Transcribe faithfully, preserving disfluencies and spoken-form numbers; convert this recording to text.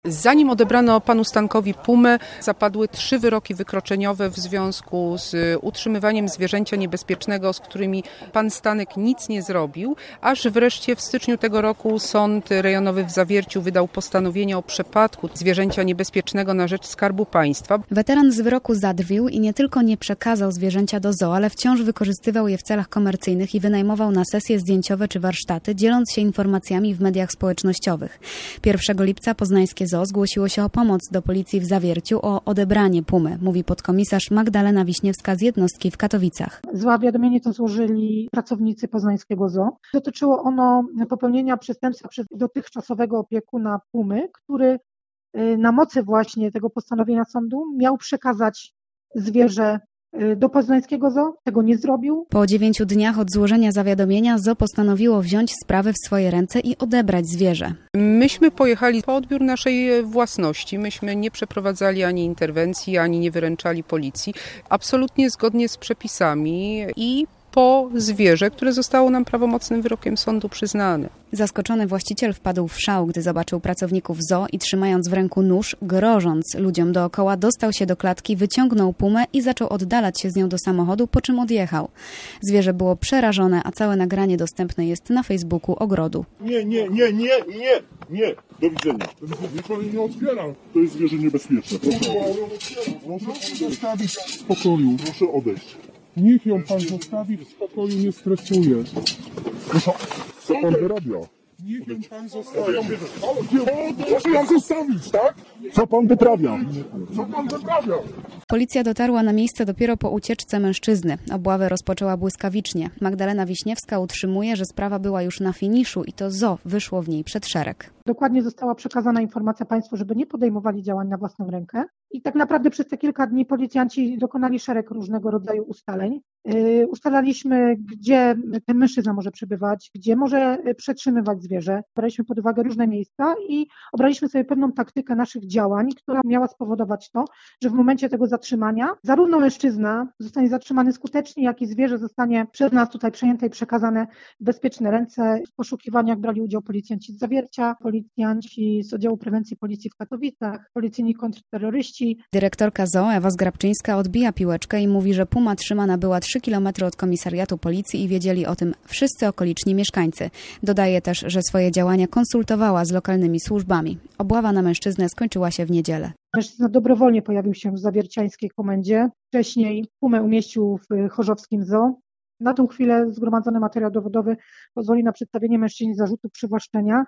Zanim odebrano panu Stankowi pumę, zapadły trzy wyroki wykroczeniowe w związku z utrzymywaniem zwierzęcia niebezpiecznego, z którymi pan Stanek nic nie zrobił, aż wreszcie w styczniu tego roku Sąd Rejonowy w Zawierciu wydał postanowienie o przepadku zwierzęcia niebezpiecznego na rzecz Skarbu Państwa. Weteran z wyroku zadrwił i nie tylko nie przekazał zwierzęcia do zoo, ale wciąż wykorzystywał je w celach komercyjnych i wynajmował na sesje zdjęciowe czy warsztaty, dzieląc się informacjami w mediach społecznościowych. pierwszego lipca poznańskie zoo zgłosiło się o pomoc do policji w Zawierciu o odebranie pumy, mówi podkomisarz Magdalena Wiśniewska z jednostki w Katowicach. Zawiadomienie to złożyli pracownicy poznańskiego zoo. Dotyczyło ono popełnienia przestępstwa przez dotychczasowego opiekuna pumy, który na mocy właśnie tego postanowienia sądu miał przekazać zwierzę do poznańskiego zoo, tego nie zrobił. Po dziewięciu dniach od złożenia zawiadomienia zoo postanowiło wziąć sprawę w swoje ręce i odebrać zwierzę. Myśmy pojechali po odbiór naszej własności. Myśmy nie przeprowadzali ani interwencji, ani nie wyręczali policji. Absolutnie zgodnie z przepisami i po zwierzę, które zostało nam prawomocnym wyrokiem sądu przyznane. Zaskoczony właściciel wpadł w szał, gdy zobaczył pracowników zoo i trzymając w ręku nóż, grożąc ludziom dookoła, dostał się do klatki, wyciągnął pumę i zaczął oddalać się z nią do samochodu, po czym odjechał. Zwierzę było przerażone, a całe nagranie dostępne jest na Facebooku Ogrodu. Nie, nie, nie, nie, nie, nie. Do widzenia. Niech pan nie otwiera. To jest zwierzę niebezpieczne. Proszę, Proszę zostawić w spokoju. proszę odejść. Niech ją pan zostawi w spokoju, nie stresuje. Proszę, co pan wyrabia? Niech ją pan zostawi. Proszę ją zostawić, tak? Co pan wyprawia? Co pan wyprawia? Policja dotarła na miejsce dopiero po ucieczce mężczyzny. Obławę rozpoczęła błyskawicznie. Magdalena Wiśniewska utrzymuje, że sprawa była już na finiszu i to zoo wyszło w niej przed szereg. Dokładnie została przekazana informacja państwu, żeby nie podejmowali działań na własną rękę. I tak naprawdę przez te kilka dni policjanci dokonali szereg różnego rodzaju ustaleń. Yy, ustalaliśmy, gdzie ten mężczyzna może przebywać, gdzie może przetrzymywać zwierzę. Braliśmy pod uwagę różne miejsca i obraliśmy sobie pewną taktykę naszych działań, która miała spowodować to, że w momencie tego zatrzymania zarówno mężczyzna zostanie zatrzymany skutecznie, jak i zwierzę zostanie przez nas tutaj przejęte i przekazane w bezpieczne ręce. W poszukiwaniach brali udział policjanci z Zawiercia, policjanci z Oddziału Prewencji Policji w Katowicach, policyjni kontrterroryści. Dyrektorka zoo Ewa Zgrabczyńska odbija piłeczkę i mówi, że puma trzymana była trzy kilometry od komisariatu policji i wiedzieli o tym wszyscy okoliczni mieszkańcy. Dodaje też, że swoje działania konsultowała z lokalnymi służbami. Obława na mężczyznę skończyła się w niedzielę. Mężczyzna dobrowolnie pojawił się w zawierciańskiej komendzie. Wcześniej pumę umieścił w chorzowskim zoo. Na tą chwilę zgromadzony materiał dowodowy pozwoli na przedstawienie mężczyźnie zarzutu przywłaszczenia.